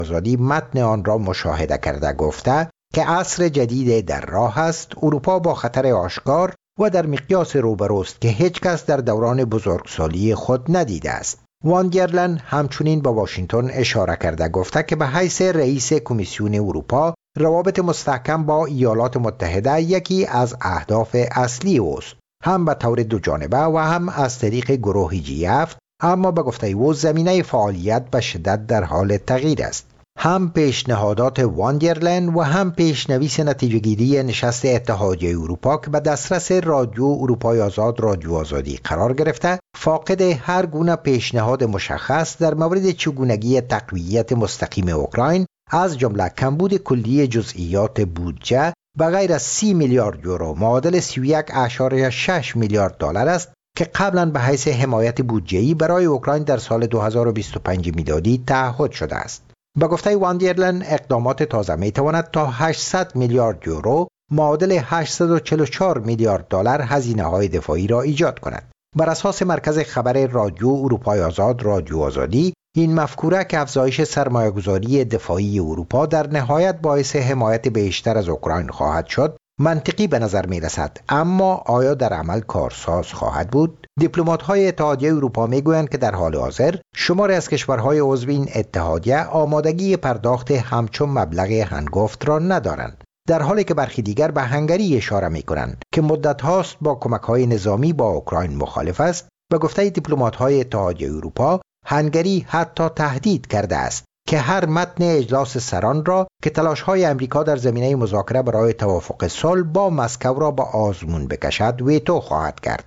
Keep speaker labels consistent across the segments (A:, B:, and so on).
A: آزادی متن آن را مشاهده کرده گفته که عصر جدید در راه است. اروپا با خطر آشکار و در مقیاس روبروست که هیچ کس در دوران بزرگسالی خود ندیده است. وانگرلن همچنین با واشنگتن اشاره کرده گفته که به حیث رئیس کمیسیون اروپا روابط مستحکم با ایالات متحده یکی از اهداف اصلی اوست، هم به طور دو جانبه و هم از طریق گروه G7. اما به گفته او زمینه فعالیت به شدت در حال تغییر است. هم پیشنهادات وانگرلن و هم پیشنویس نتیجه‌گیری نشست اتحادیه اروپا که به دسترس رادیو اروپای آزاد رادیو آزادی قرار گرفته فاقد هر گونه پیشنهاد مشخص در مورد چگونگی تقویت مستقیم اوکراین، از جمله کمبود کلی جزئیات بودجه به غیر از 30 میلیارد یورو معادل 31.6 میلیارد دلار است که قبلا به حیث حمایت بودجه‌ای برای اوکراین در سال 2025 میلادی تعهد شده است. به گفته وانگرلن اقدامات تازه میتواند تا 800 میلیارد یورو معادل 844 میلیارد دلار هزینه‌های دفاعی را ایجاد کند. بر اساس مرکز خبر رادیو اروپای آزاد رادیو آزادی، این مفکوره که افزایش سرمایه‌گذاری دفاعی اروپا در نهایت باعث حمایت بیشتر از اوکراین خواهد شد منطقی به نظر می رسد، اما آیا در عمل کارساز خواهد بود؟ دیپلمات‌های اتحادیه اروپا می گویند که در حال حاضر شماری از کشورهای عضو این اتحادیه آمادگی پرداخت همچون مبلغ هنگفت را ندارند، در حالی که برخی دیگر به هنگری اشاره می کنند که مدت هاست با کمک‌های نظامی با اوکراین مخالف است. به گفته دیپلمات‌های اتحادیه اروپا، هنگری حتی تهدید کرده است که هر متن اجلاس سران را که تلاش‌های امریکا در زمینه مذاکره برای توافق صلح با مسکو را با آزمون بکشد ویتو خواهد کرد.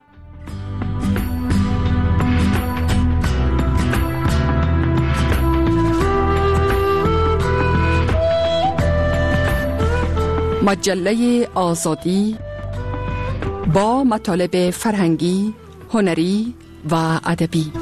B: مجله آزادی با مطالب فرهنگی، هنری و ادبی.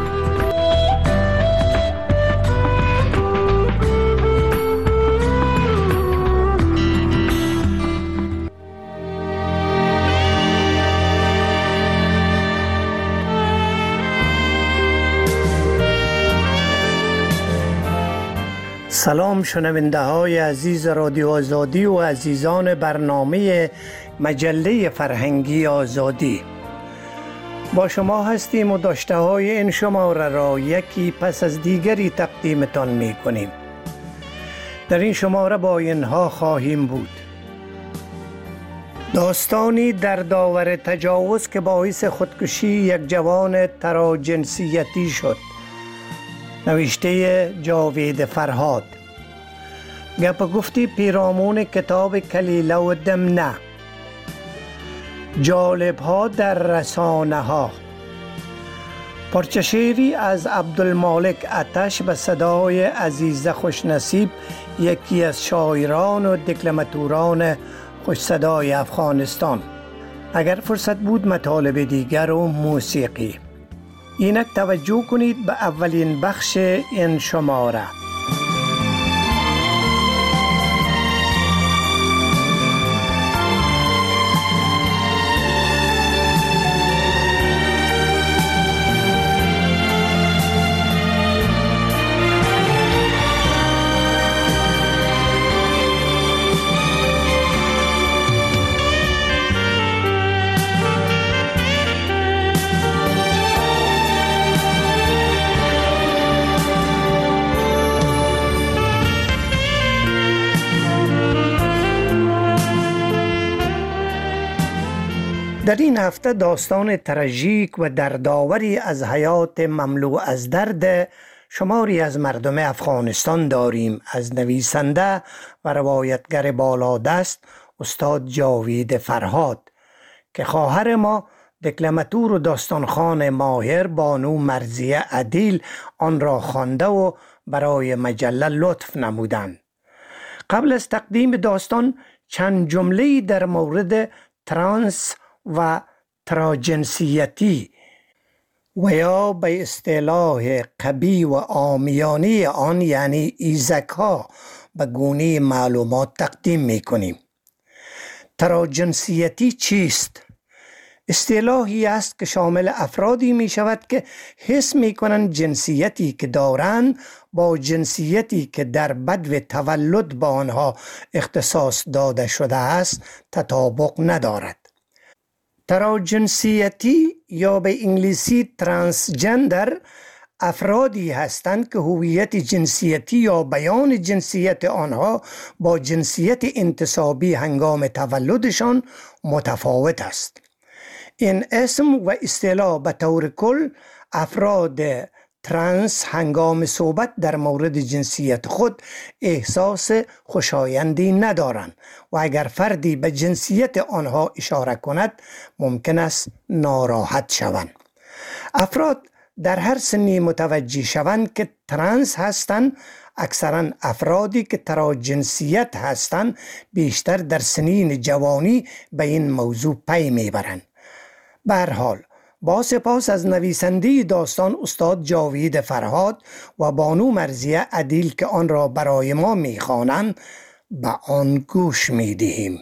C: سلام شنونده های عزیز رادیو آزادی و عزیزان برنامه مجله فرهنگی آزادی. با شما هستیم و داشته های این شماره را یکی پس از دیگری تقدیمتان می کنیم. در این شماره با اینها خواهیم بود: داستانی در داور تجاوز که باعث خودکشی یک جوان تراجنسیتی شد، نوشته جاوید فرهاد. گپ گفتی پیرامون کتاب کلیله و دمنه. جالب ها در رسانه ها. پارچه شعری از عبدالمالک آتش به صدای عزیزه خوشنصیب، یکی از شاعران و دکلماتوران خوش صدای افغانستان. اگر فرصت بود مطالب دیگر و موسیقی. اینک توجه کنید به اولین بخش این شماره. در این هفته داستان تراژیک و دردآوری از حیات مملو از درد شماری از مردم افغانستان داریم، از نویسنده و روایتگر بالادست استاد جاوید فرهاد که خواهر ما دکلماتور و داستانخوان ماهر بانو مرضیه عدیل آن را خوانده و برای مجله لطف نمودند. قبل از تقدیم داستان چند جمله‌ای در مورد ترانس و تراجنسیتی و یا به اصطلاح قبی و عامیانه آن یعنی ایزک ها به گونه معلومات تقدیم می کنیم. تراجنسیتی چیست؟ اصطلاحی است که شامل افرادی می شود که حس می کنند جنسیتی که دارند با جنسیتی که در بدو تولد با آنها اختصاص داده شده است تطابق ندارد. تراجنسیتی یا به انگلیسی ترانسجندر افرادی هستند که هویت جنسیتی یا بیان جنسیت آنها با جنسیت انتصابی هنگام تولدشان متفاوت است. این اسم و اصطلاح به طور کل افراد ترانس هنگام صحبت در مورد جنسیت خود احساس خوشایندی ندارند و اگر فردی به جنسیت آنها اشاره کند ممکن است ناراحت شوند. افراد در هر سنی متوجه شوند که ترانس هستند. اکثرا افرادی که تراجنسیت هستند بیشتر در سنین جوانی به این موضوع پی میبرند. به هر حال با سپاس از نویسنده داستان استاد جاوید فرهاد و بانو مرضیه عدیل که آن را برای ما میخوانند به آن گوش میدهیم.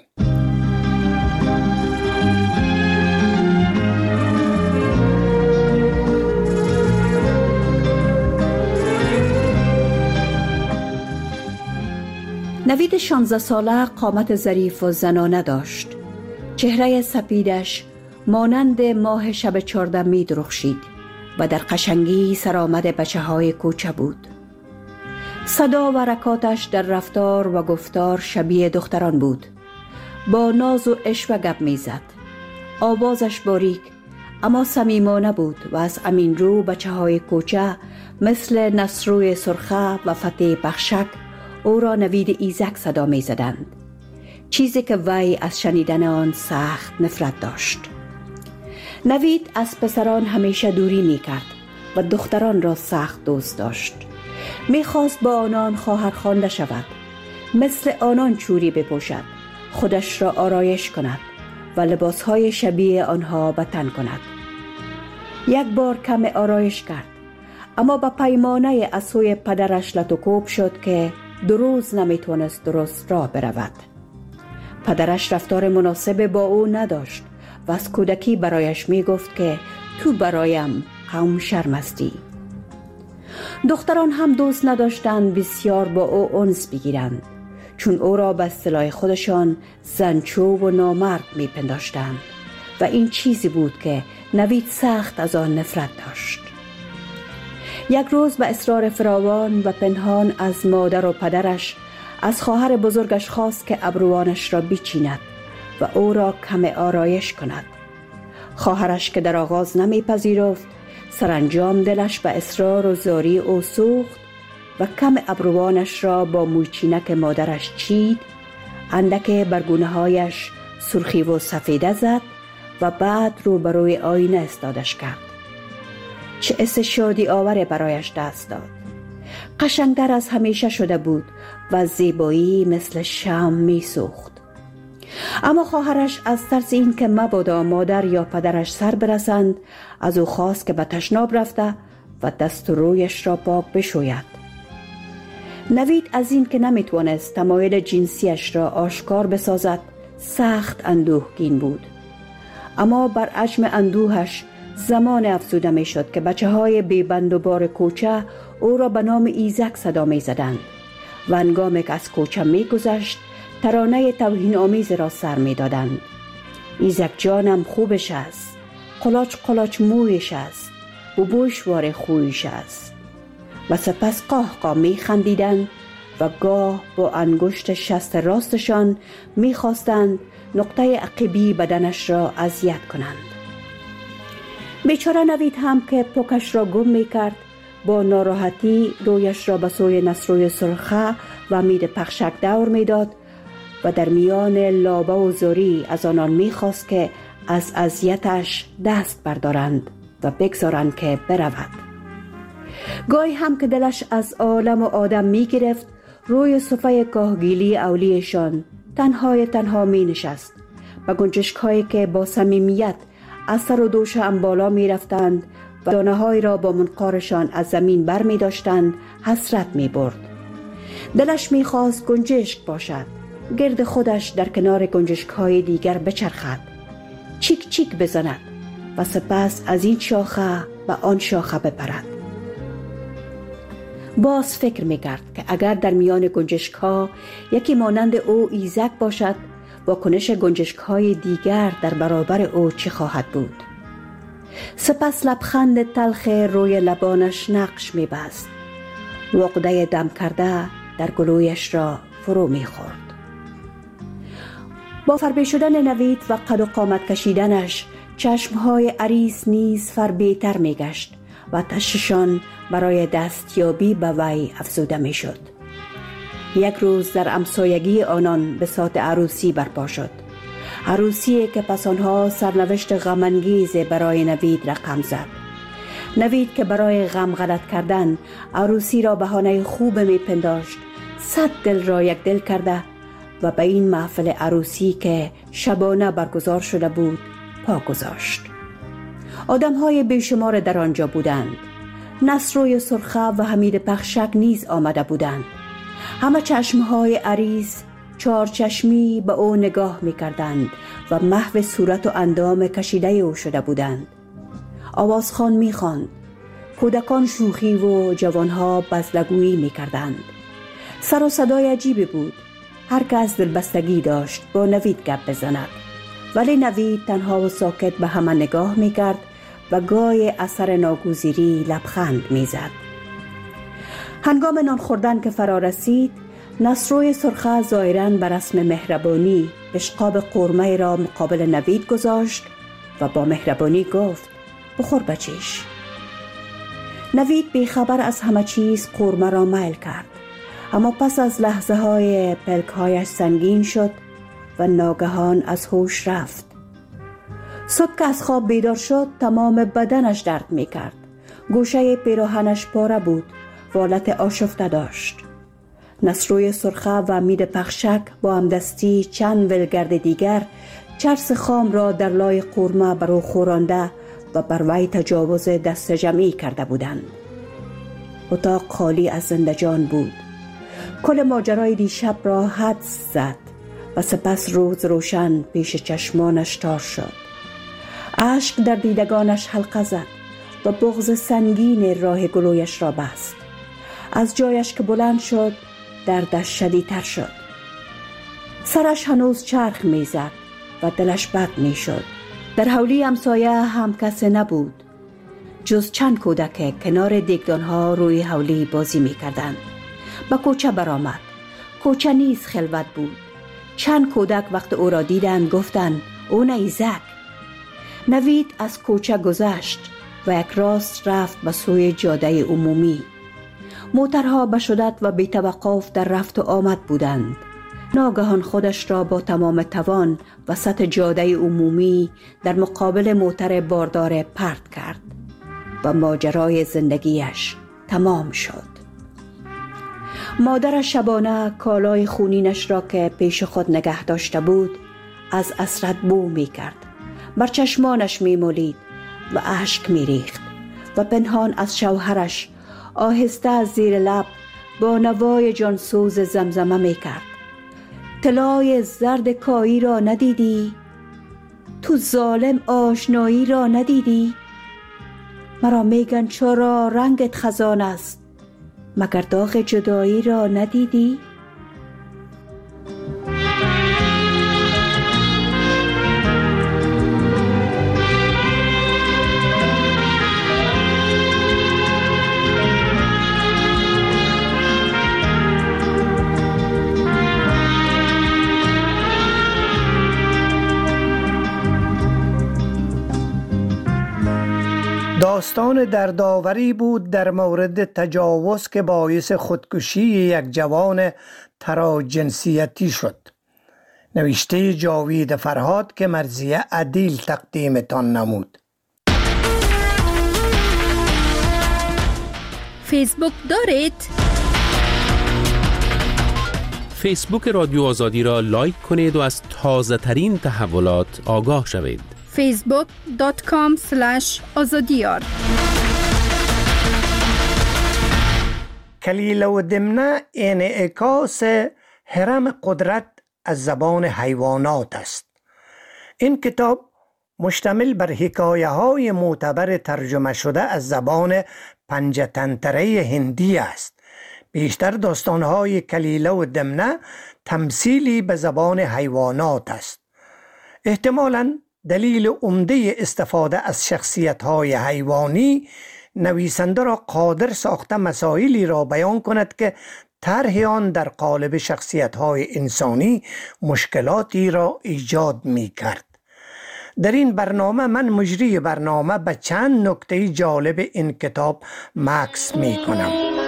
D: نوید 16 ساله قامت ظریف و زنانه داشت. چهره سپیدش مانند ماه شب 14 می درخشید و در قشنگی سرآمد بچه‌های کوچه بود. صدا و حرکاتش در رفتار و گفتار شبیه دختران بود. با ناز و عشوه گپ میزد. آوازش باریک اما صمیمانه بود و از امین رو بچه‌های کوچه مثل نصروی سرخه و فتح بخشک او را نوید ایزک صدا می زدند. چیزی که وی از شنیدن آن سخت نفرت داشت. نوید از پسران همیشه دوری می کرد و دختران را سخت دوست داشت. می خواست با آنان خواهر خوانده شود. مثل آنان چوری بپوشد، خودش را آرایش کند و لباسهای شبیه آنها به تن کند. یک بار کم آرایش کرد اما با پیمانه از سوی پدرش لطوکوب شد که 2 روز نمیتونست درست راه برود. پدرش رفتار مناسب با او نداشت و از کودکی برایش میگفت که تو برایم قوم شرمستی. دختران هم دوست نداشتند بسیار با او انس بگیرند چون او را به اصطلاح خودشان زنچو و نامرد میپنداشتند و این چیزی بود که نوید سخت از آن نفرت داشت. یک روز به اصرار فراوان و پنهان از مادر و پدرش از خواهر بزرگش خواست که ابروانش را بچیند و او را کم آرایش کند. خواهرش که در آغاز نمیپذیرفت، سرانجام دلش به اصرار و زاری او سوخت و کم ابروانش را با موچینک مادرش چید، اندک برگونه هایش سرخی و سفیده زد و بعد روبروی آینه استادش کرد. چه حس شادی آور برایش دست داد. قشنگتر از همیشه شده بود و زیبایی مثل شمع می سوخت. اما خواهرش از ترس این که مبادا مادر یا پدرش سر برسند از او خواست که به تشناب رفته و دست و رویش را پاک بشوید. نوید از این که نمیتوانست تمایل جنسیش را آشکار بسازد سخت اندوهگین بود. اما بر عجم اندوهش زمان افزوده می شد که بچه های بیبند و بار کوچه او را به نام ایزک صدا می زدند و هنگامی که از کوچه می گذشت ترانه توهین آمیز را سر می دادند. ایزک جانم خوبش است، قلاچ قلاچ مویش است، بوشوار خویش است. و سپس قاه می خندیدند و گاه با انگشت شست راستشان می خواستند نقطه عقبی بدنش را اذیت کنند. بیچاره نوید هم که پوکش را گم می کرد با ناراحتی رویش را به سوی نصروی سرخه و مید پخشک دور می داد و در میان لابه و زاری از آنان می خواست که از اذیتش دست بردارند و بگذارند که برود. گاهی هم که دلش از عالم و آدم می گرفت روی صفحه کاهگیلی اولیشان تنها می نشست و گنجشک هایی که با صمیمیت از سر و دوش هم بالا می رفتند و دانه های را با منقارشان از زمین بر می داشتند حسرت می برد. دلش می خواست گنجشک باشد، گرد خودش در کنار گنجشک های دیگر بچرخد. چیک چیک بزند و سپس از این شاخه و آن شاخه بپرد. باز فکر می‌کرد که اگر در میان گنجشک‌ها یکی مانند او ایزک باشد، واکنش گنجشک‌های دیگر در برابر او چه خواهد بود؟ سپس لبخند تلخ روی لبانش نقش می‌بست. عقده دم کرده در گلویش را فرو می‌خورد. با فربه شدن نوید و قد و قامت کشیدنش چشمهای عریس نیز فربه‌تر می‌گشت و تششان برای دستیابی به وی افزوده می‌شد. یک روز در همسایگی آنان بساط عروسی برپا شد. عروسی که پس آنها سرنوشت غم‌انگیز برای نوید رقم زد. نوید که برای غم غلط کردن عروسی را بهانه خوب می‌پنداشت، 100 دل را یک دل کرده و به این محفل عروسی که شبانه برگزار شده بود پا گذاشت. آدم‌های بیشمار در آنجا بودند. نصروی سرخه و حمید پخشک نیز آمده بودند. همه چشم‌های عریس چارچشمی به او نگاه می‌کردند و محو صورت و اندام کشیده او شده بودند. آوازخوان می‌خواند. کودکان شوخی و جوانها بزلگویی می‌کردند. سر و صدای عجیبی بود. هر کس دلبستگی داشت با نوید گپ بزند، ولی نوید تنها و ساکت به همه نگاه می‌کرد و گاهی اثر ناگزیری لبخند می‌زد. هنگام نان خوردن که فرا رسید، نصروی سرخه ظاهراً به رسم مهربانی اشقاب قورمه را مقابل نوید گذاشت و با مهربانی گفت: بخور بچیش. نوید بیخبر از همه چیز قورمه را میل کرد، اما پس از لحظه های پلک‌هایش سنگین شد و ناگهان از هوش رفت. صبح که از خواب بیدار شد تمام بدنش درد می کرد. گوشه پیراهنش پاره بود و حالت آشفته داشت. نصروی سرخه و حمید پخشک با همدستی چند ولگرد دیگر چرس خام را در لای قورمه بر او خورانده و بر وی تجاوز دست جمعی کرده بودند. اتاق خالی از زنده جان بود. کل ماجرای دیشب را حدس زد و سپس روز روشن پیش چشمانش تار شد. اشک در دیدگانش حلقه زد و بغض سنگین راه گلویش را بست. از جایش که بلند شد دردش شدیدتر شد. سرش هنوز چرخ میزد و دلش بد میشد. در حولی همسایه هم کسی نبود جز چند کودک که کنار دیگدانها روی حولی بازی میکردند. به کوچه برآمد. کوچه نیز خلوت بود. چند کودک وقت او را دیدند گفتند او ایزک. نوید از کوچه گذشت و یک راست رفت به سوی جاده عمومی. موترها به شدت و بی توقف در رفت و آمد بودند. ناگهان خودش را با تمام توان وسط جاده عمومی در مقابل موتر باردار پرت کرد و ماجرای زندگیش تمام شد. مادر شبانه کالای خونینش را که پیش خود نگه داشته بود از حسرت بو می کرد. بر چشمانش می مالید و اشک می ریخت و پنهان از شوهرش آهسته از زیر لب با نوای جانسوز زمزمه می کرد: طلای زرد کایی را ندیدی؟ تو ظالم آشنایی را ندیدی؟ مرا میگن چرا رنگت خزان است، مگر داغ جدایی را ندیدی؟
C: داستان دردآوری بود در مورد تجاوز که باعث خودکشی یک جوان تراجنسیتی شد. نوشته جاوید فرهاد که مرضیه عدیل تقدیمتان نمود.
E: فیسبوک دارید؟
F: فیسبوک رادیو آزادی را لایک کنید و از تازه ترین تحولات آگاه شوید.
E: facebook.com/azadiyar
C: کلیله و دمنه انعکاس هرم قدرت از زبان حیوانات است. این کتاب مشتمل بر حکایه های معتبر ترجمه شده از زبان پنجتنتره هندی است. بیشتر داستان های کلیله و دمنه تمثیلی به زبان حیوانات است. احتمالاً دلیل عمده استفاده از شخصیت های حیوانی نویسنده را قادر ساخته مسائلی را بیان کند که طرح آن در قالب شخصیت های انسانی مشکلاتی را ایجاد می کرد. در این برنامه من مجری برنامه به چند نکته جالب این کتاب مکث می کنم.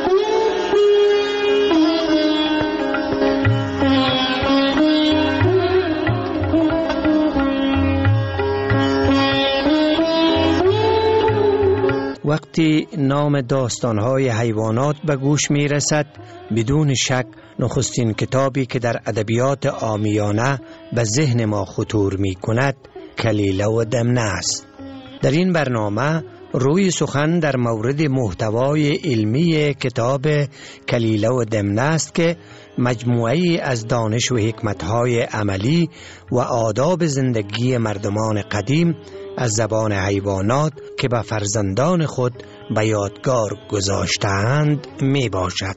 C: وقتی نام داستان‌های حیوانات به گوش می‌رسد، بدون شک نخستین کتابی که در ادبیات عامیانه به ذهن ما خطور می‌کند کلیله و دمنه است. در این برنامه روی سخن در مورد محتوای علمی کتاب کلیله و دمنه است که مجموعه‌ای از دانش و حکمت‌های عملی و آداب زندگی مردمان قدیم از زبان حیوانات که به فرزندان خود به یادگار گذاشته‌اند می باشد.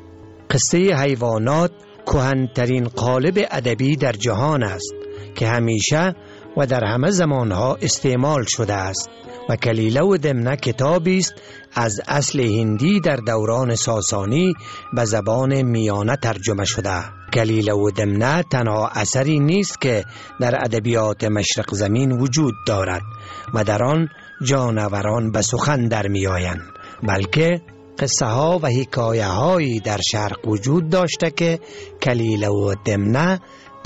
C: قصه حیوانات کهن‌ترین قالب ادبی در جهان است که همیشه و در همه زمانها استعمال شده است و کلیله و دمنه کتابی است از اصل هندی در دوران ساسانی به زبان میانه ترجمه شده. کلیله و دمنه تنها اثری نیست که در ادبیات مشرق زمین وجود دارد و در آن جانوران به سخن در می آیند، بلکه قصه ها و حکایه هایی در شرق وجود داشته که کلیله و دمنه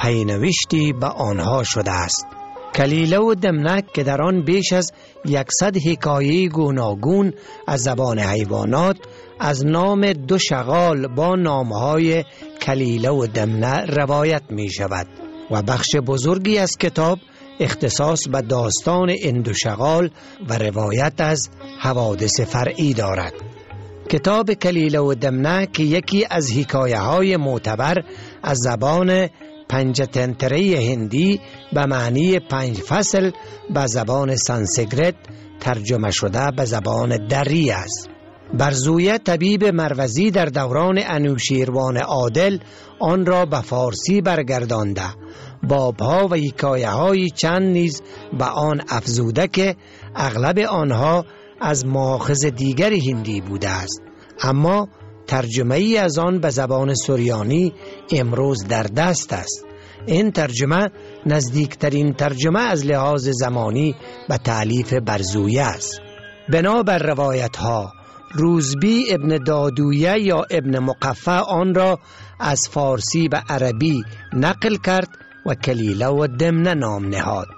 C: پینوشتی به آنها شده است. کلیله و دمنه که در آن بیش از 100 حکایه گوناگون از زبان حیوانات از نام دو شغال با نامهای کلیله و دمنه روایت می شود و بخش بزرگی از کتاب اختصاص به داستان این دو شغال و روایت از حوادث فرعی دارد. کتاب کلیله و دمنه که یکی از حکایه های معتبر از زبان پنجتنتره هندی به معنی 5 فصل به زبان سانسکریت ترجمه شده به زبان دری است. برزویه طبیب مروزی در دوران انوشیروان عادل آن را به فارسی برگردانده، بابها و حکایه های چند نیز به آن افزوده که اغلب آنها از ماخذ دیگر هندی بوده است، اما ترجمه ای از آن به زبان سریانی امروز در دست است. این ترجمه نزدیکترین ترجمه از لحاظ زمانی به تألیف برزویه است. بنابر روایت ها روزبی ابن دادویه یا ابن مقفع آن را از فارسی به عربی نقل کرد و کلیله و دمنه نام نهاد.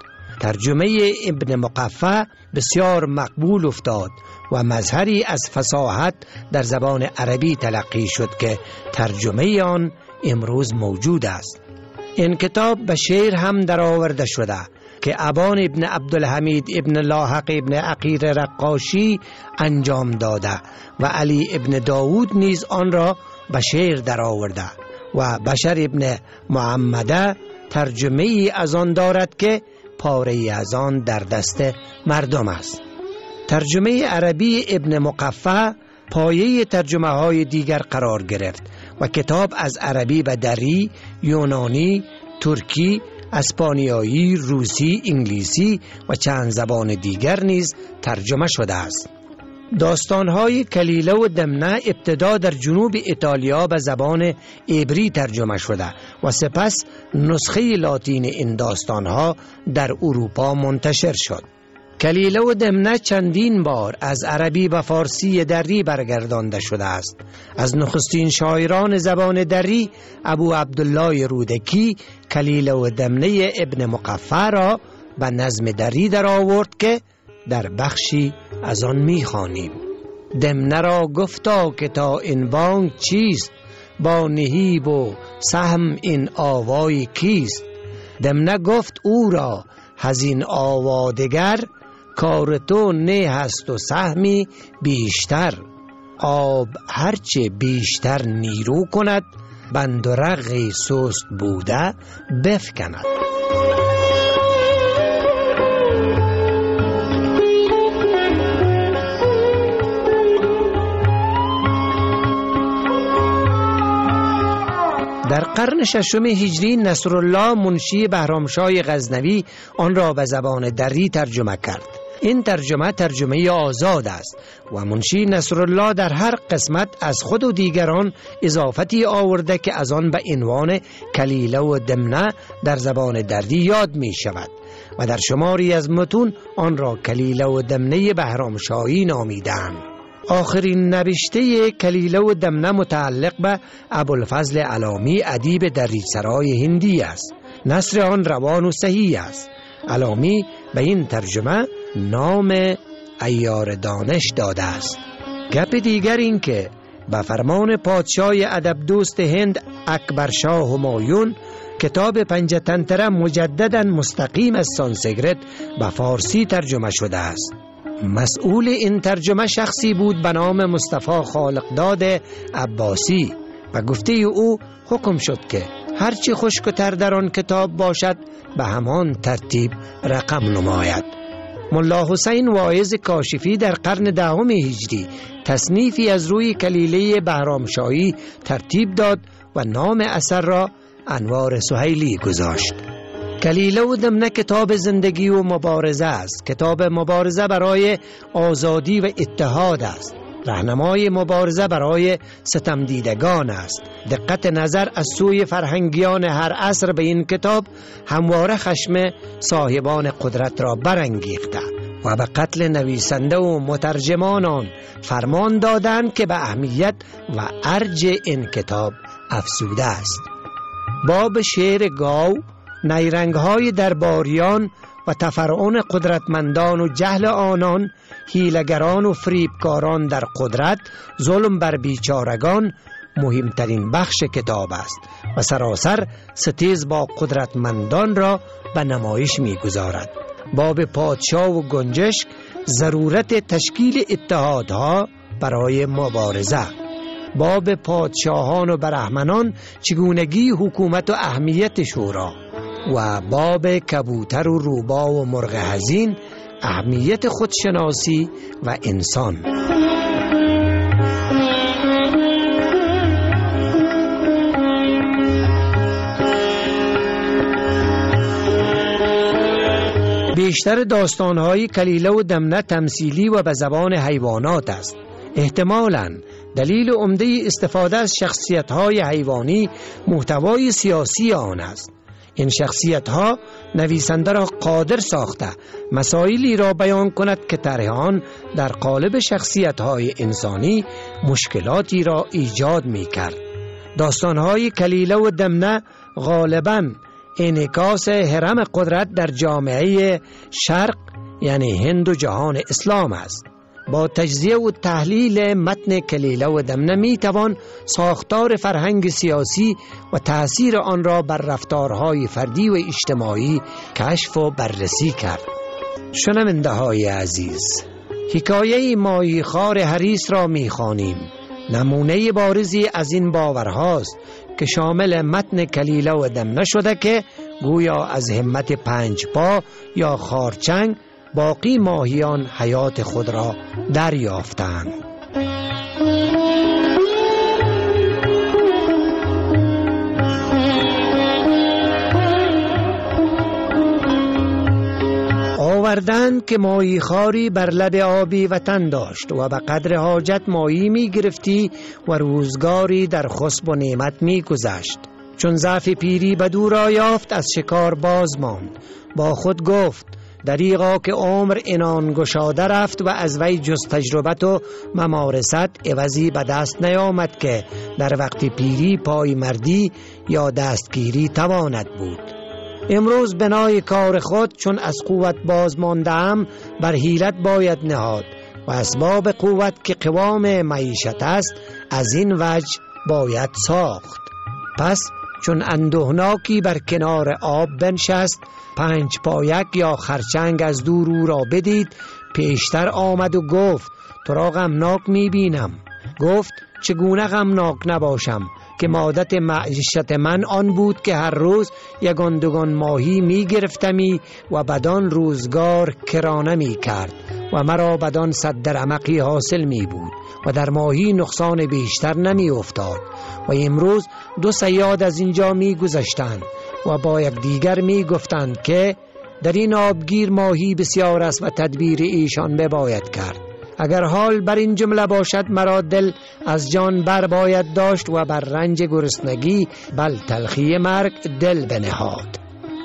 C: ترجمه ابن مقفع بسیار مقبول افتاد و مظهری از فصاحت در زبان عربی تلقی شد که ترجمه آن امروز موجود است. این کتاب به شعر هم درآورده شده که ابان ابن عبدالحمید ابن لاحق ابن عقیر رقاشی انجام داده و علی ابن داود نیز آن را به شعر درآورده و بشر ابن محمده ترجمه ای از آن دارد که پاره ای از آن در دست مردم است. ترجمه عربی ابن مقفع پایه ترجمه های دیگر قرار گرفت و کتاب از عربی به دری، یونانی، ترکی، اسپانیایی، روسی، انگلیسی و چند زبان دیگر نیز ترجمه شده است. داستان‌های کلیله و دمنه ابتدا در جنوب ایتالیا به زبان عبری ترجمه شده و سپس نسخه لاتین این داستان‌ها در اروپا منتشر شد. کلیله و دمنه چندین بار از عربی به فارسی دری برگردانده شده است. از نخستین شاعران زبان دری ابو عبدالله رودکی کلیله و دمنه ابن مقفع را به نظم دری در آورد که در بخشی از آن می‌خوانیم. دمنه را گفتا که تا این بانگ چیست، با نهیب و سهم این آوای کیست. دمنه گفت او را هزین آوادگر، کار تو نه هست و سهمی بیشتر. آب هرچه بیشتر نیرو کند، بند و رغی سست بوده بفکند. در قرن ششم هجری نصرالله منشی بهرامشاه غزنوی آن را به زبان دری ترجمه کرد. این ترجمه آزاد است و منشی نصرالله در هر قسمت از خود و دیگران اضافتی آورده که از آن به عنوان کلیله و دمنه در زبان دری یاد می شود و در شماری از متون آن را کلیله و دمنه بهرامشاهی نامیدند. آخرین نوشته کلیله و دمنه متعلق به ابوالفضل علامی ادیب دریچه‌سرای هندی است. نثر آن روان و صحیح است. علامی به این ترجمه نام عیار دانش داده است. گپ دیگر این که به فرمان پادشاه ادب دوست هند اکبرشاه همایون کتاب پنجتنتره مجددا مستقیم از سانسکریت به فارسی ترجمه شده است. مسئول این ترجمه شخصی بود به نام مصطفی خالقداد عباسی و گفته او حکم شد که هرچی خشک و تر در آن کتاب باشد به همان ترتیب رقم نماید. ملا حسین واعظ کاشفی در قرن دهم هجری تصنیفی از روی کلیله بهرامشاهی ترتیب داد و نام اثر را انوار سهیلی گذاشت. کلیله و دمنه کتاب زندگی و مبارزه است. کتاب مبارزه برای آزادی و اتحاد است. راهنمای مبارزه برای ستمدیدگان است. دقت نظر از سوی فرهنگیان هر عصر به این کتاب همواره خشم صاحبان قدرت را برانگیخته و به قتل نویسنده و مترجمانان فرمان دادند که به اهمیت و ارج این کتاب افزوده است. باب شعر گاو، نیرنگ‌های درباریان و تفرعون قدرتمندان و جهل آنان، حیله‌گران و فریبکاران در قدرت، ظلم بر بیچارگان مهمترین بخش کتاب است و سراسر ستیز با قدرتمندان را به نمایش می‌گذارد. باب پادشاه و گنجشک، ضرورت تشکیل اتحادها برای مبارزه. باب پادشاهان و برهمنان، چگونگی حکومت و اهمیت شورا. و باب کبوتر و روبا و مرغ حزین، اهمیت خودشناسی و انسان. بیشتر داستان‌های کلیله و دمنه تمثیلی و به زبان حیوانات است. احتمالاً دلیل عمده استفاده از شخصیت‌های حیوانی محتوای سیاسی آن است. این شخصیت‌ها نویسنده را قادر ساخته مسائلی را بیان کند که طرح آن در قالب شخصیت‌های انسانی مشکلاتی را ایجاد می‌کرد. داستان‌های کلیله و دمنه غالباً انعکاس هرم قدرت در جامعه شرق یعنی هند و جهان اسلام است. با تجزیه و تحلیل متن کلیله و دمنه می توان ساختار فرهنگ سیاسی و تأثیر آن را بر رفتارهای فردی و اجتماعی کشف و بررسی کرد. شنونده های عزیز، حکایه ماهیخوار حریص را می خوانیم. نمونه بارزی از این باورهاست که شامل متن کلیله و دمنه شده که گویا از همت 5 پا یا خارچنگ باقی ماهیان حیات خود را دریافتند. آوردند که ماهیخواری بر لب آبی وطن داشت و به قدر حاجت ماهی می گرفتی و روزگاری در خسب و نعمت می گذشت. چون ضعف پیری بدو را یافت از شکار باز ماند. با خود گفت دریغا که عمر عنان گشاده رفت و از وی جز تجربت و ممارست عوضی به دست نیامد که در وقت پیری پای مردی یا دستگیری تواند بود. امروز بنای کار خود چون از قوت باز ماندم بر حیلت باید نهاد و اسباب قوت که قوام معیشت است از این وجه باید ساخت. پس چون اندوهناکی بر کنار آب بنشست 5 پایک یا خرچنگ از دور او را بدید، پیشتر آمد و گفت تو را غمناک میبینم. گفت چگونه غمناک نباشم که عادت معیشت من آن بود که هر روز 1-2 ماهی میگرفتمی و بدان روزگار کرانه میکرد و مرا بدان 100 درمقی حاصل می بود
G: و در ماهی نقصان بیشتر نمی افتاد و امروز 2 صیاد از اینجا می گذشتند و با یکدیگر می گفتند که در این آبگیر ماهی بسیار است و تدبیر ایشان بباید کرد. اگر حال بر این جمله باشد مرا دل از جان بر باید داشت و بر رنج گرسنگی بل تلخی مرگ دل بنهاد.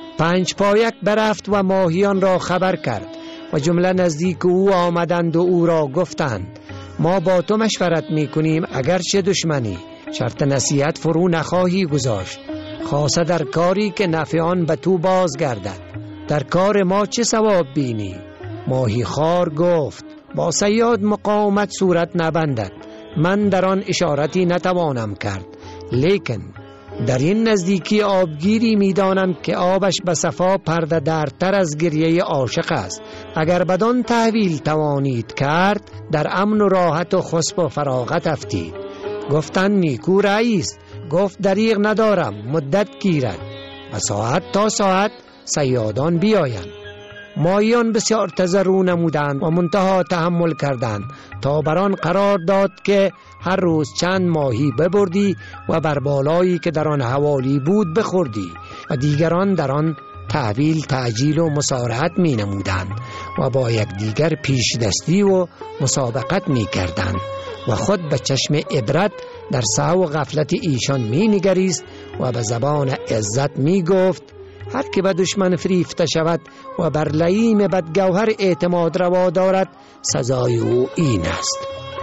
G: 5 پایک برفت و ماهیان را خبر کرد و جمله نزدیک او آمدند و او را گفتند ما با تو مشورت می کنیم اگرچه دشمنی شرط نصیحت فرو نخواهی گذاشت، خاصه در کاری که نفع آن به تو بازگردد. در کار ما چه ثواب بینی؟ ماهی خار گفت با صیاد مقاومت صورت نبندد، من در آن اشارتی نتوانم کرد، لیکن در این نزدیکی آبگیری میدانم که آبش به صفا پرده دارتر از گریه عاشق است. اگر بدان تحویل توانید کرد در امن و راحت و خسب و فراغت افتید. گفتن نیکو رئیس. گفت دریغ ندارم، مدت گیرد و ساعت تا ساعت صیادان بیایند. ماهیان بسیار تضرع نمودند و منتها تحمل کردند تا بران قرار داد که هر روز چند ماهی ببردی و بر بالایی که در آن حوالی بود بخوردی و دیگران در آن تحویل تعجیل و مسارعت می نمودند و با یکدیگر پیش دستی و مسابقت می کردند و خود به چشم عبرت در سهو و غفلت ایشان می نگریست و به زبان عزت می گفت هر که به دشمن فریفته شود و بر لئیم بدگوهر اعتماد روا دارد سزای او این است.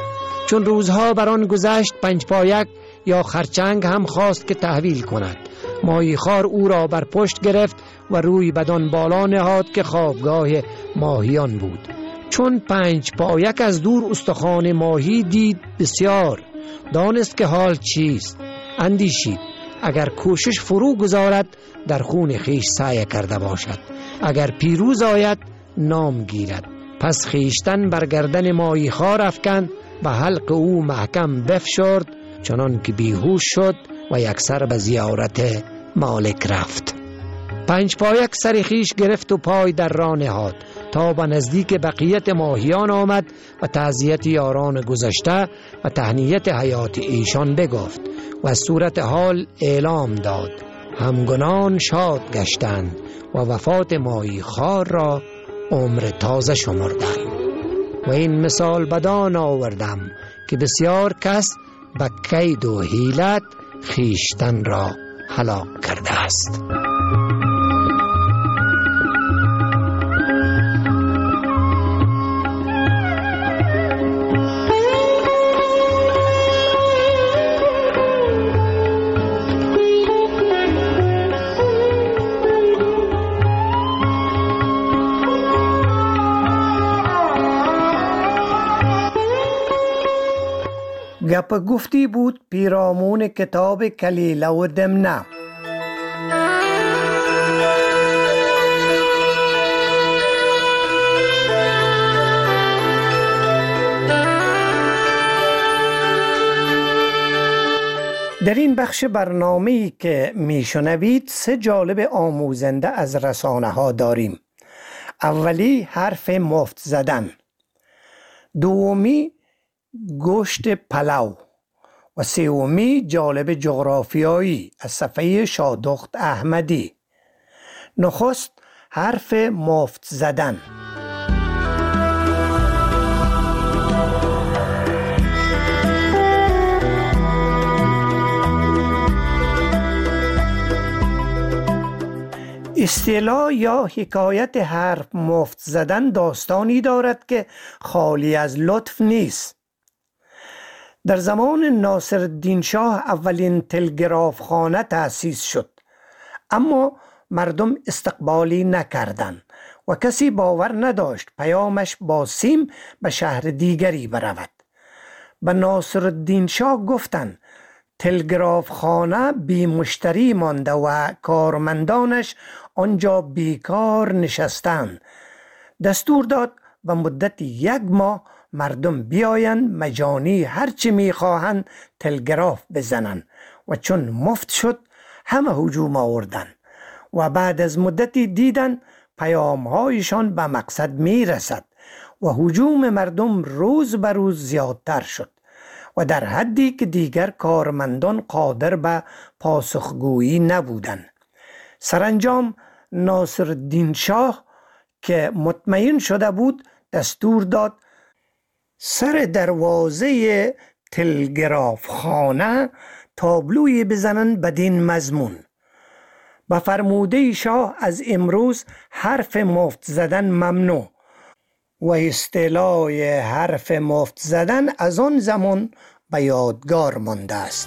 G: چون روزها بر آن گذشت 5 پایک یا خرچنگ هم خواست که تحویل کند. ماهی خار او را بر پشت گرفت و روی بدان بالا نهاد که خوابگاه ماهیان بود. چون 5 پایک از دور استخوان ماهی دید بسیار دانست که حال چیست. اندیشید اگر کوشش فرو گذارد در خون خیش سعی کرده باشد، اگر پیروز آید نام گیرد. پس خیشتن بر گردن ماهی خار افکند و حلق او محکم بفشرد چنان که بیهوش شد و یکسر به زیارت مالک رفت. 5 پایک سر خیش گرفت و پای در راه نهاد تا به نزدیک بقیت ماهیان آمد و تعزیت یاران گذشته و تهنیت حیات ایشان بگفت و از صورت حال اعلام داد. همگنان شاد گشتند و وفات ماهی خار را عمر تازه شمردند. و این مثال بدان آوردم که بسیار کس به کید و حیلت خیشتن را هلاک کرده است.
C: گپ گفتی بود پیرامون کتاب کلیله و دمنه. در این بخش برنامه‌ای که میشنوید 3 جانب آموزنده از رسانه ها داریم. اولی حرف مفت زدن، دومی گوشت پلو و سومی جالب جغرافیایی از صفحه شادخت احمدی. نخست حرف مفت زدن. اصطلاح یا حکایت حرف مفت زدن داستانی دارد که خالی از لطف نیست. در زمان ناصرالدین شاه اولین تلگراف خانه تأسیس شد، اما مردم استقبالی نکردند و کسی باور نداشت پیامش با سیم به شهر دیگری برود. به ناصرالدین شاه گفتند تلگراف خانه بی مشتری مانده و کارمندانش آنجا بیکار نشستند. دستور داد و مدت 1 ماه مردم بیایند مجانی هرچی میخواهند تلگراف بزنند و چون مفت شد همه هجوم آوردند و بعد از مدتی دیدن پیامهایشان به مقصد میرسد و هجوم مردم روز به روز زیادتر شد. و در حدی که دیگر کارمندان قادر به پاسخگویی نبودند. سرانجام ناصرالدین شاه که مطمئن شده بود دستور داد سر دروازه تلگراف خانه تابلوی بزنن بدین مضمون: به فرموده شاه از امروز حرف مفت زدن ممنوع و اصطلاح حرف مفت زدن از آن زمان به یادگار مانده است.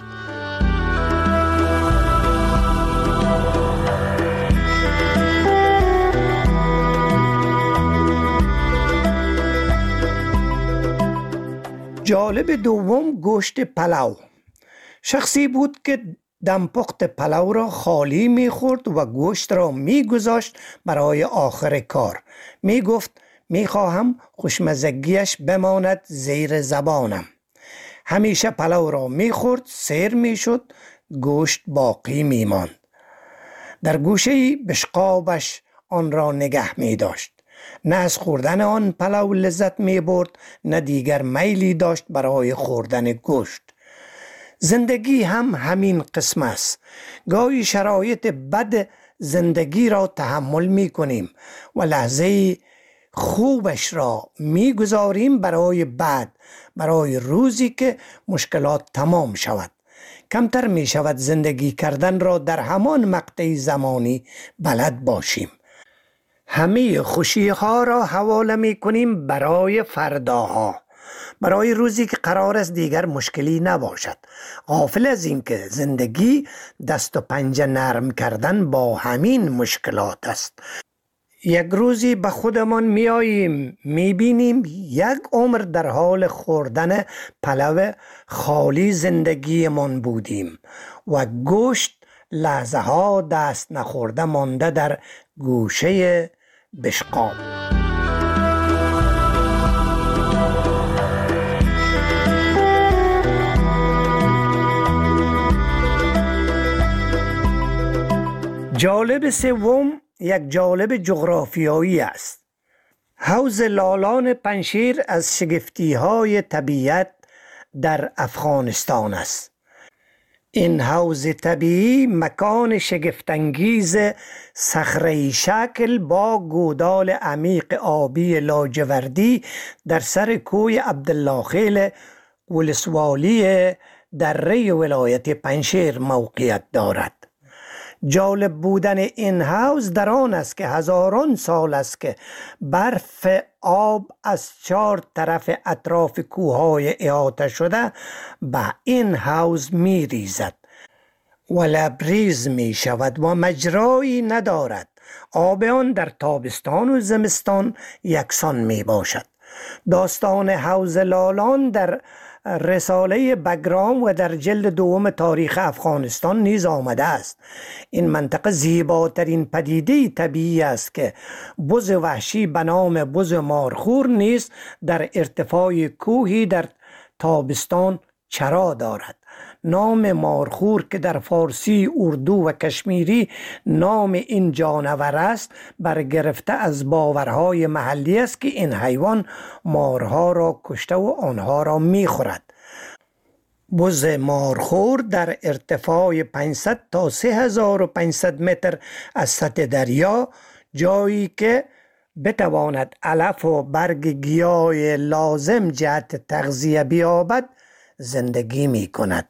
C: جالب دوم گوشت پلو. شخصی بود که دمپخت پلو را خالی می‌خورد و گوشت را می‌گذاشت برای آخر کار. می‌گفت می‌خواهم خوشمزگیش بماند زیر زبانم. همیشه پلو را می‌خورد، سیر می‌شد، گوشت باقی می‌ماند. در گوشه‌ای بشقابش آن را نگه می‌داشت. نه از خوردن آن پلو لذت می‌برد، نه دیگر میلی داشت برای خوردن گوشت. زندگی هم همین قسم است. گاهی شرایط بد زندگی را تحمل می‌کنیم و لحظه خوبش را می‌گذاریم برای بعد، برای روزی که مشکلات تمام شود. کمتر می‌شود زندگی کردن را در همان مقطع زمانی بلد باشیم. همه خوشی‌ها را حواله می‌کنیم برای فرداها، برای روزی که قرار است دیگر مشکلی نباشد، غافل از این که زندگی دست و پنجه نرم کردن با همین مشکلات است. یک روزی به خودمان میاییم میبینیم یک عمر در حال خوردن پلو خالی زندگیمان بودیم و گوشت لحظه ها دست نخورده مانده در گوشه بشقاب. جالب سوم یک جالب جغرافیایی است. حوض لالان پنشیر از شگفتی‌های طبیعت در افغانستان است. این حوض طبیعی مکان شگفت‌انگیز صخره‌ای شکل با گودال عمیق آبی لاجوردی در سر کوه عبدالله خیل ولسوالی دره ولایت پنشیر موقعیت دارد. جالب بودن این حوض در آن است که هزاران سال است که برف آب از 4 طرف اطراف کوههای احاطه شده به این حوض می ریزد و لبریز می شود و مجرایی ندارد. آب آن در تابستان و زمستان یکسان می باشد. داستان حوض لالان در رساله بگرام و در جلد دوم تاریخ افغانستان نیز آمده است. این منطقه زیباترین پدیده طبیعی است که بز وحشی به نام بز مارخور نیز در ارتفاع کوهی در تابستان چرا دارد. نام مارخور که در فارسی، اردو و کشمیری نام این جانور است، برگرفته از باورهای محلی است که این حیوان مارها را کشته و آنها را می‌خورد. بز مارخور در ارتفاع 500 تا 3500 متر از سطح دریا، جایی که بتواند علف و برگ گیاه لازم جهت تغذیه بیابد زندگی می کند.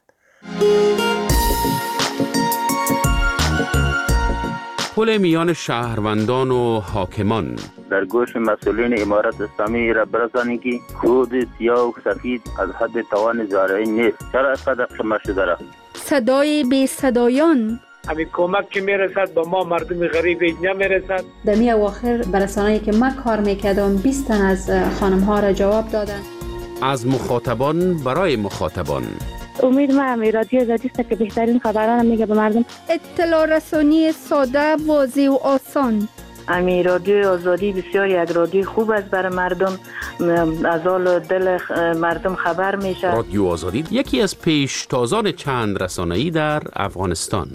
F: پل میان شهروندان و حاکمان.
H: در گوش مسئولین امارت اسلامی را برسانید که خود سیاه و سفید از حد توان زارعی نیست. چرا اینقدر کم شده را؟
E: صدای بی صدایان.
G: همین کمک که میرسد به ما مردم غریب نمیرسد.
D: در می اواخر برسانه‌ای که من کار میکردم 20 تن از خانم ها را جواب دادن.
F: از مخاطبان برای مخاطبان.
I: امید ما همی رادیو آزادی است که بهترین خبران میگه به مردم.
E: اطلاع رسانی ساده، واضح و آسان.
I: امی رادیو آزادی بسیار یک رادیو خوب است برای مردم، از حال دل مردم خبر میشه.
F: رادیو آزادی یکی از پیشتازان چند رسانه‌ای در افغانستان.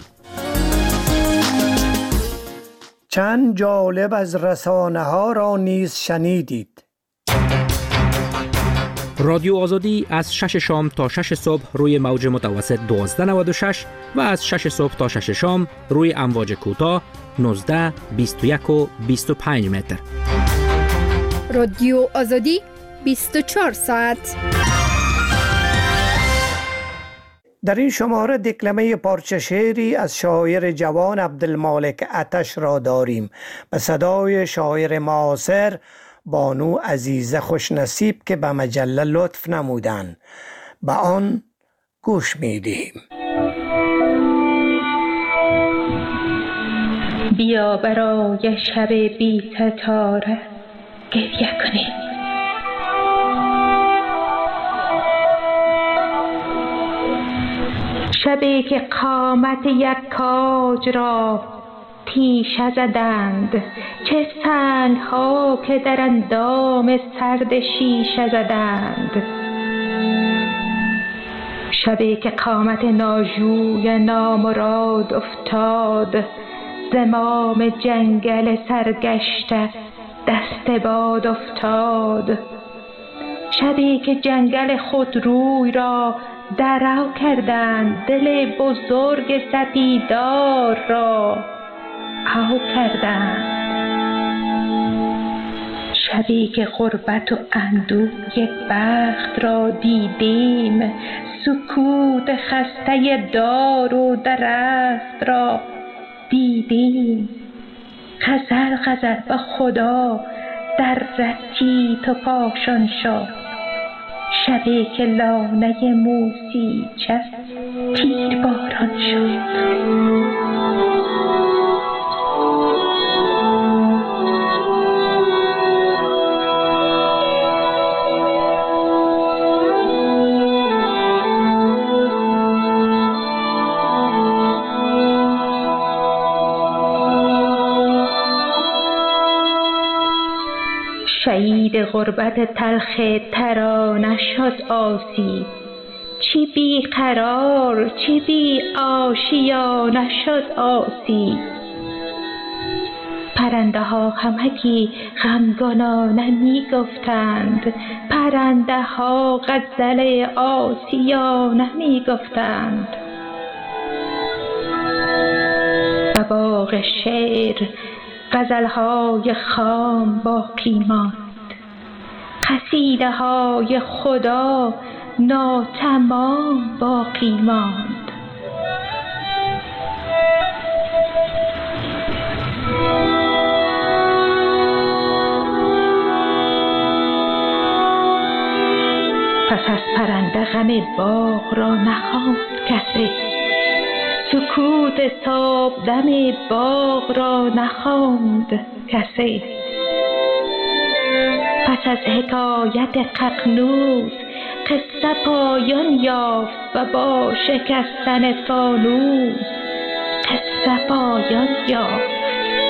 C: چند جالب از رسانه ها را نیز شنیدید.
J: رادیو آزادی از 6 شام تا 6 صبح روی موج متوسط 1296 و از 6 صبح تا 6 شام روی امواج کوتاه 19، 21 و 25 متر.
E: رادیو آزادی 24 ساعت.
C: در این شماره دکلمه پارچه شعری از شاعر جوان عبدالمالک آتش را داریم به صدای شاعر معاصر بانو عزیزه خوشنصیب که به مجله لطف نمودند. به آن گوش میدیم.
K: بیا برای شب بی ستاره گریه کنیم. شبی که قامت یک کاج را تیشه زدند، چه سنگ‌ها که در اندام سرد شیشه زدند. شبی که قامت ناجوی نامراد افتاد، زمام جنگل سرگشته دست باد افتاد. شبی که جنگل خود روی را درو کردند، دل بزرگ سپیدار را او کردند. شبی که غربت و اندوه بخت را دیدیم، سکوت خسته دار و درخت را دیدیم. غزل غزل به خدا در رکیت و پاشان شد. شبی که لانه موسی چه تیر باران شد. شهید غربت تلخ ترانه شد آسیب، چی بی قرار چی بی آشیانه شد آسیب. پرنده ها همگی غمگنانه می گفتند، پرنده ها غزل آسیانه می گفتند. به باغ شعر غزل‌های خام باقی ماند، قصیده های خدا ناتمام باقی ماند. پس از پرنده غم باغ را نخواند کسی، سکوت صبح دم باغ را نخواند کسی. پس از حکایت ققنوس قصه پایان یافت و با شکستن فانوس قصه پایان یافت.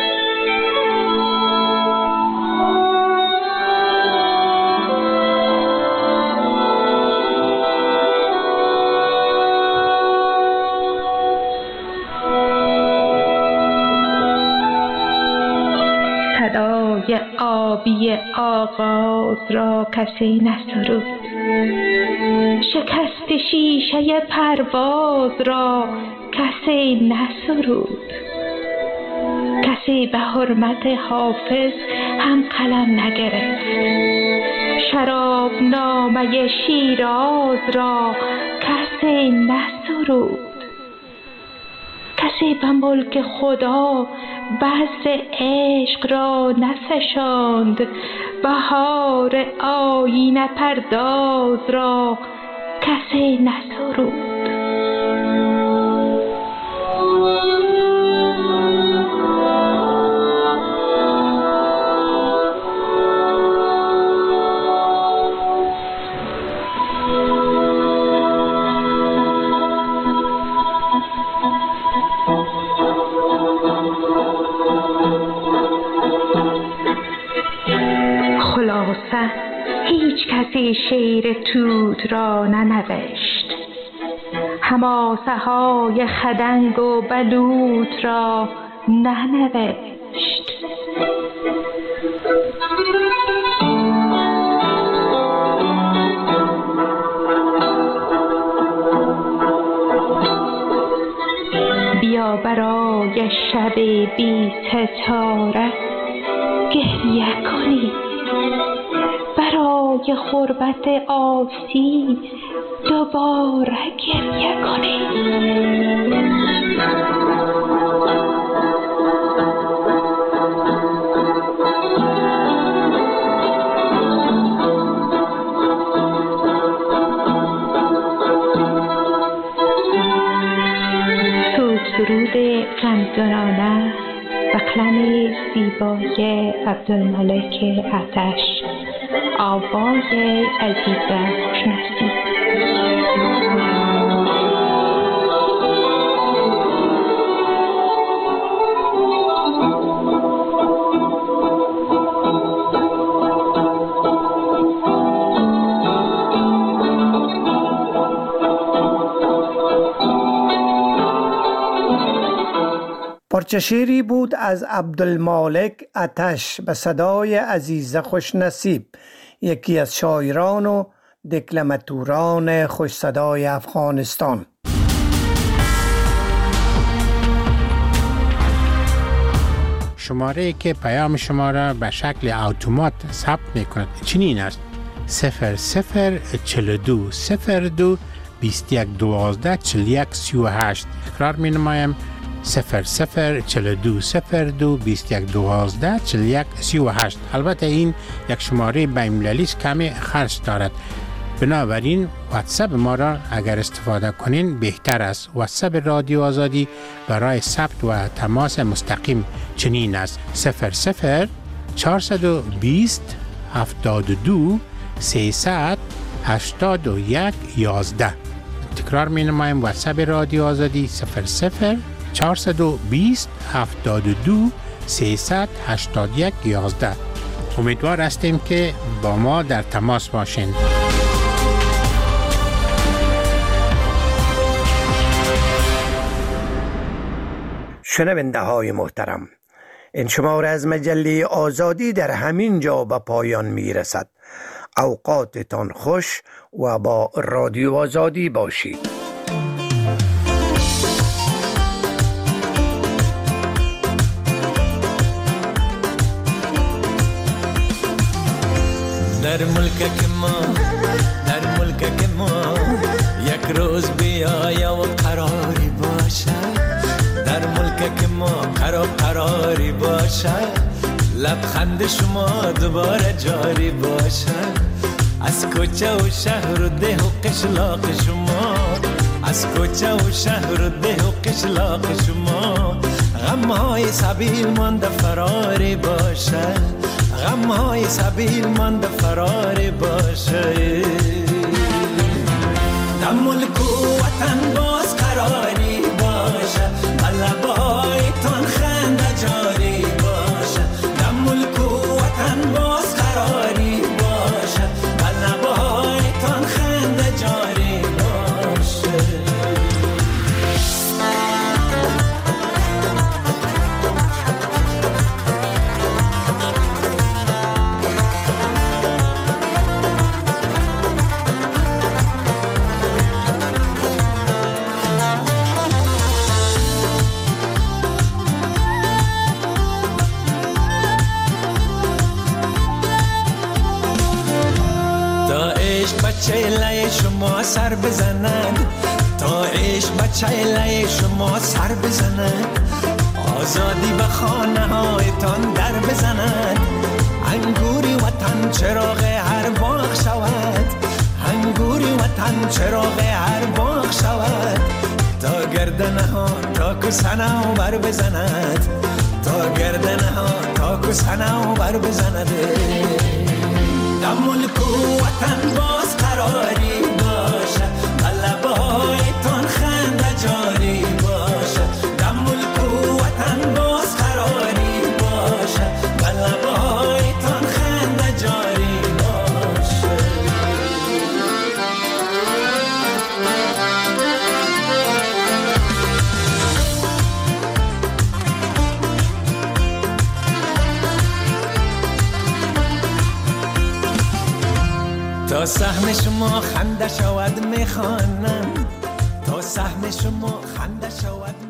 K: صدای آبی آغاز را کسی نسرود، شکست شیشه پرواز را کسی نسرود. کسی به حرمت حافظ هم قلم نگرفت، شراب نامه شیراز را کسی نسرود. کسی به ملک خدا بذر عشق را نفشاند، بهار آیینه پرداز را کسی نسرود. خلاصه هیچ کسی شعر توت را ننوشت، حماسه های خدنگ و بلوط را ننوشت. تا برای شب بی ستاره گریه کنی، برای غربت آسی دوباره گریه کنی. سرود غمزنانه و قلم زیبای عبدالملک آتش، آواز عزیز خوشنصیب.
C: پارچه شعری بود از عبدالمالک آتش به صدای عزیز خوشنصیب، یکی از شاعران و دکلماتوران خوش صدای افغانستان.
L: شماره که پیام شما را به شکل اتومات ثبت می‌کند چنین است: 0042 02 21 12 41 38. اقرار می‌نمایم 0042 02 21 12 41 38. البته این یک شماره بین‌المللی است، کمی خرج دارد، بنابراین واتساپ ما را اگر استفاده کنین بهتر است. واتساپ رادیو آزادی برای ثبت و تماس مستقیم چنین است: 00 420 72 300 81 11. تکرار می نمایم واتساپ رادیو آزادی 00 420 72 300 81 11. امیدوار هستیم که با ما در تماس باشین.
C: شنونده های محترم، این شماره از مجله آزادی در همین جا به پایان می رسد. اوقاتتان خوش و با رادیو آزادی باشید.
M: در ملک ما یک روز بیاید و قراری باشد. در ملک ما قراری باشد. لبخند شما دوباره جاری باشد. از کوچه و شهر و ده و قشلاق شما، از کوچه و شهر و ده و قشلاق شما، غمهای سبیل مانده فراری باشد. غمهای سبیل مانده فراری باشد. در ملک و وطن باز قراری باشد. لبایتان خنده جاری باشد. در ملک و وطن باز قراری باشد. لبایتان خنده جاری باشد. چهله شما سر بزنند، تا عشق به چهله شما سر بزنند، آزادی به خانه هایتان در بزنند، انگوری وطن چراغ هر باغ شود، انگوری وطن چراغ هر باغ شود، تا گردنه ها تا کسنه و بر بزند، تا گردنه ها تا کسنه و بر بزند. در ملک و وطن باز قراری باشد. لبایتان خنده جاری باشد. در ملک و وطن باز قراری باشد. لبایتان خنده جاری باشد. تا سهم شما خنده شود میخوانم، تا سهم شما خنده شود